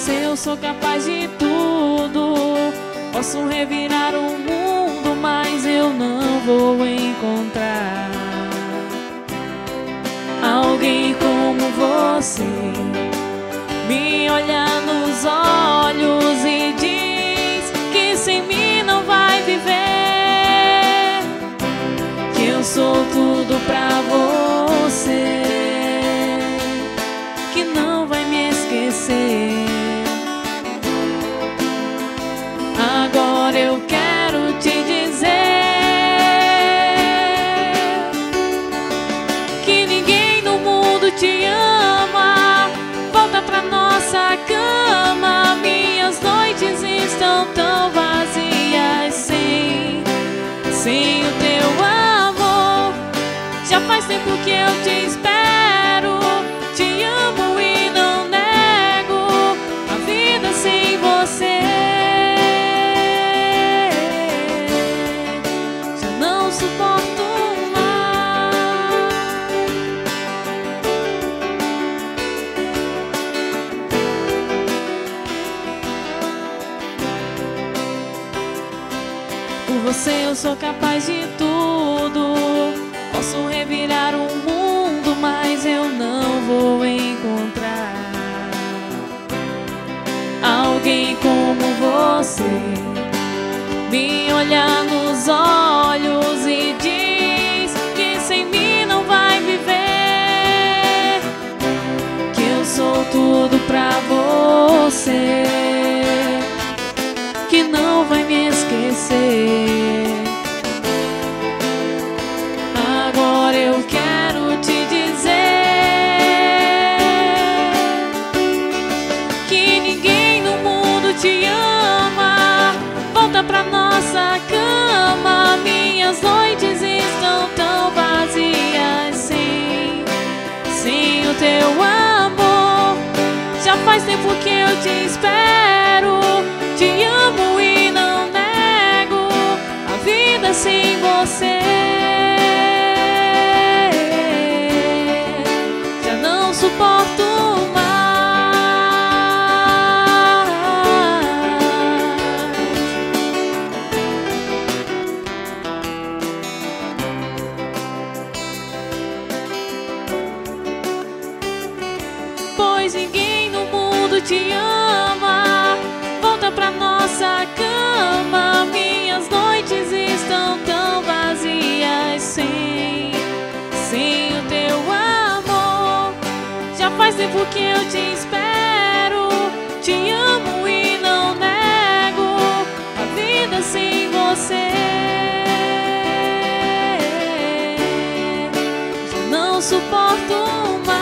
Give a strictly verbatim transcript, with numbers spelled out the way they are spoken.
você eu sou capaz de tudo. Posso revirar o mundo, mas eu não vou encontrar alguém como você. Me olha nos olhos e diz que sem mim não vai viver, que eu sou tudo pra você, que não vai me esquecer. Agora eu quero te dizer que ninguém no mundo te ama. Volta pra nossa cama. Minhas noites estão tão vazias sem, sem o teu amor. Já faz tempo que eu te espero, te amo e não nego a vida sem você. Suporto mais. Por você eu sou capaz de tudo. Posso revirar o mundo, mas eu não vou encontrar alguém como você. Me olhar nos olhos e diz que sem mim não vai viver, que eu sou tudo pra você, que não vai me esquecer. Agora eu quero te dizer que ninguém no mundo te ama. Volta pra nossa cama. Minhas noites estão tão vazias sem, sem o teu amor. Já faz tempo que eu te espero, te amo e não nego a vida sem você. Já não suporto mais. Pois ninguém no mundo te ama. Volta pra nossa cama. Minhas noites estão tão vazias sem, sem o teu amor. Já faz tempo que eu te espero, te amo e não nego a vida sem você. Já não suporto mais.